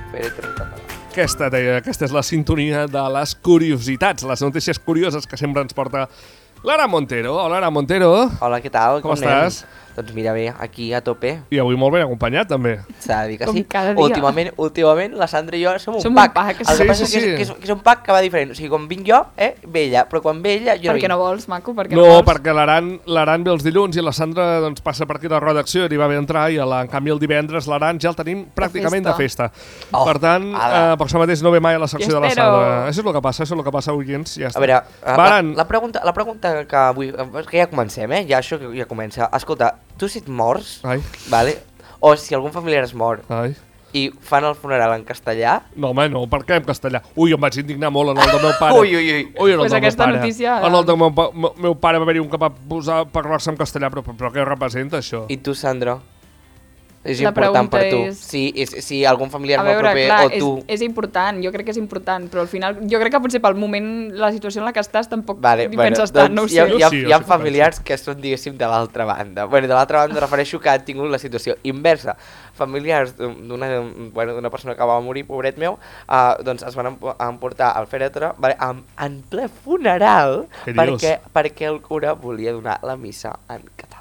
Féretre en català. Aquesta és la sintonia de les curiositats, les notícies curioses que sempre ens porta l'Ara Montero. Hola, Ara Montero. Hola, què tal? Com estàs? Doncs mira bé, aquí a tope. I avui molt ben acompanyat, també. S'ha de dir que Com sí. cada dia. Últimament, la Sandra i jo som un Som un pack. pack, El que sí, passa sí, és que és un pack que va diferent. O sigui, quan vinc jo, ve ella, però quan ve ella, jo Per què no no vinc. vols, maco? Per què No, no vols? perquè l'Aran ve els dilluns i la Sandra doncs, passa per aquí a la redacció i va bé entrar i en canvi el divendres l'Aran ja el tenim pràcticament de festa. Oh, Per tant, ala. per això mateix no ve mai a la secció de la espero. Sandra. Això és el que passa, oients, ja està. A veure, Aran, la pregunta que avui... Que ja comencem, ja això que ja comença. Escolta, tu si et mors, Ai, vale? O si algun familiar es mor ai. i fan el funeral en castellà... No, home, no, per què en castellà? Ui, em vaig indignar molt en el del meu pare. Ui. Ui, en el Pues del meu aquesta pare. notícia, En el del meu pare va haver-hi un que va posar parlar-se en castellà, però què representa això? I tu, Sandra? És La important per pregunta tu. Si algun familiar A molt veure, proper clar, o tu... és important, jo crec que és important, però al final, jo crec que potser pel moment, la situació en la que estàs, tampoc hi penses tant, no ho sé. Hi ha Jo sí familiars que són, diguéssim, de l'altra banda. Bueno, de l'altra banda refereixo que han tingut la situació inversa. Familiars d'una persona que va morir, pobret meu, doncs es van emportar al fèretre en ple funeral Què dius? perquè el cura volia donar la missa en català.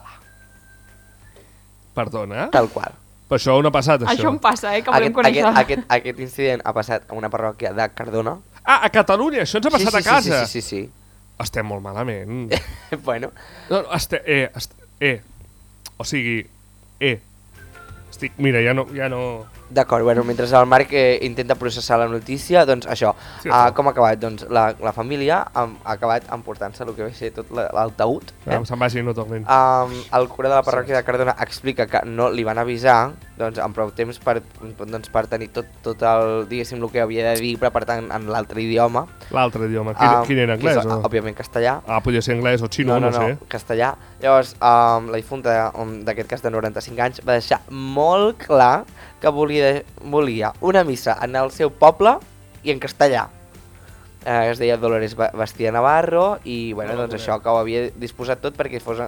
Perdona? Tal qual. Però això on ha passat, això? Això em passa, que volem conèixer. Aquest incident ha passat a una parròquia de Cardona. Ah, a Catalunya, això ens ha passat a casa? Sí. Estem molt malament. Bueno, No, o sigui, mira, ja no... d'acord, bueno, mentre el Marc intenta processar la notícia, doncs això, Sí, com ha acabat? Doncs la família ha acabat emportant-se el que va ser tot el taüt. Se'n vagi, no tornin. El cura de la parròquia de Cardona explica que no li van avisar doncs, en prou temps per tenir tot el, diguéssim, el que havia de dir preparat en l'altre idioma. L'altre idioma, quin era, anglès? Que és, òbviament, castellà. Ah, podia ser anglès o xino, no sé. Castellà. Llavors, la difunta d'aquest cas de 95 anys va deixar molt clar que volia una missa en el seu poble i en castellà. Es deia Dolores Bastia Navarro i bueno, doncs això que ho havia disposat tot perquè fos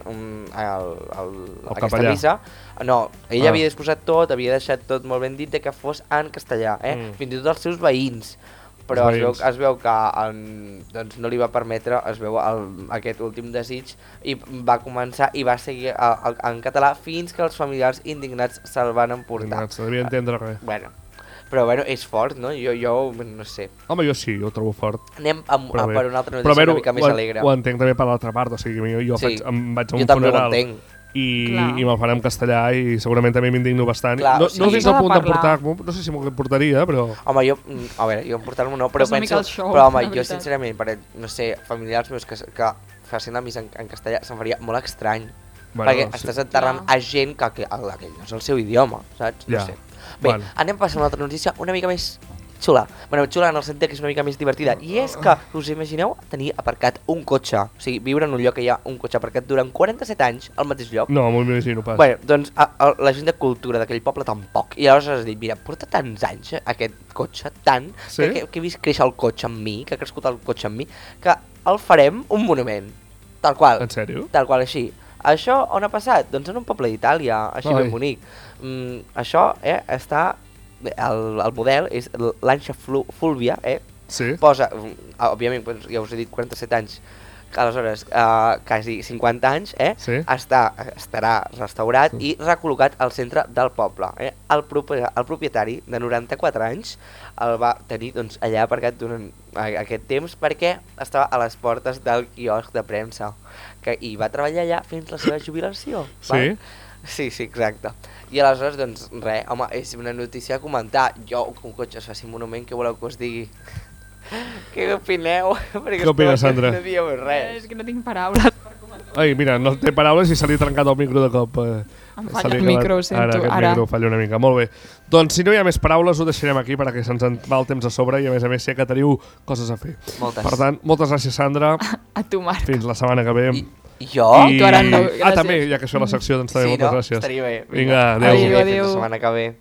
aquesta missa. No, ella havia disposat tot, havia deixat tot molt ben dit que fos en castellà, fins i tot els seus veïns. Però es veu que doncs no li va permetre, aquest últim desig i va començar i va seguir en català fins que els familiars indignats se'l van emportar. No devia entendre res. Però és fort, no? Jo no sé. Home, jo sí, jo ho trobo fort. Anem per una altra notícia una mica més alegre. Ho entenc també per l'altra part, o sigui, jo em vaig a un funeral. Jo també ho entenc. I me'l farà en castellà i segurament també m'indigno bastant. Clar, no fins al punt de portar-m'ho, no sé si m'ho portaria, però... Home, jo em portar-m'ho no, però penso... Però home, jo sincerament, no sé, familiars meus que facin la missa en castellà se'm faria molt estrany. Perquè estàs enterrant a gent que aquell no és el seu idioma, saps? No sé. Bé, anem a passar a una altra notícia una mica més xula. Bueno, xula en el sentit que és una mica més divertida. I és que, us imagineu tenir aparcat un cotxe? O sigui, viure en un lloc que hi ha un cotxe aparcat durant 47 anys al mateix lloc? No, m'ho imagino pas. Bueno, doncs la gent de cultura d'aquell poble tampoc. I llavors has dit, mira, porta tants anys aquest cotxe, tant, que he vist créixer el cotxe amb mi, que ha crescut el cotxe amb mi, que el farem un monument. Tal qual. En sèrio? Tal qual, així. Això on ha passat? Doncs en un poble d'Itàlia, així ben bonic. Això està... El model és l'Anxa Fulvia, posa, òbviament, ja us he dit 47 anys, aleshores quasi 50 anys, estarà restaurat i recol·locat al centre del poble. El propietari de 94 anys el va tenir allà aparcat durant aquest temps perquè estava a les portes del quiosc de premsa i va treballar allà fins la seva jubilació. Sí? Sí, exacte. I aleshores, doncs, res, home, és una notícia a comentar. Jo, que un cotxe es faci un monument, què voleu que us digui? Què opineu? Què opines, Sandra? No dieu res. És que no tinc paraules per comentar. Ai, mira, no té paraules i se li ha trencat el micro de cop. Em falla el micro, ho sento. Ara aquest micro falla una mica, molt bé. Doncs si no hi ha més paraules ho deixarem aquí perquè se'ns en va el temps a sobre i a més sé que teniu coses a fer. Moltes. Per tant, moltes gràcies, Sandra. A tu, Marc. Fins la setmana que ve. Jo? Tu ara no, gràcies. També, ja que això és la secció, doncs també moltes gràcies. Sí, no, estaria bé. Vinga, adéu. Fins la setmana que ve.